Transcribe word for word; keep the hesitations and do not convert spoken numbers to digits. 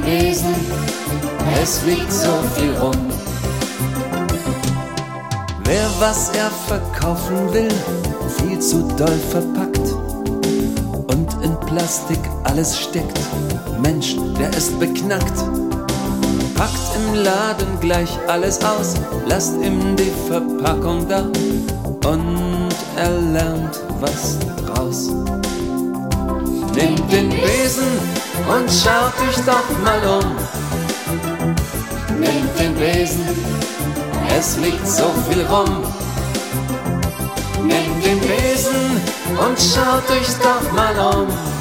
Besen, es liegt so viel rum. Wer was er verkaufen will, viel zu doll verpackt und in Plastik alles steckt, Mensch, der ist beknackt. Packt im Laden gleich alles aus, lasst ihm die Verpackung da und er lernt was draus. Nehmt den Besen und schaut euch doch mal um. Nehmt den Besen, es liegt so viel rum. Nehmt den Besen und schaut euch doch mal um.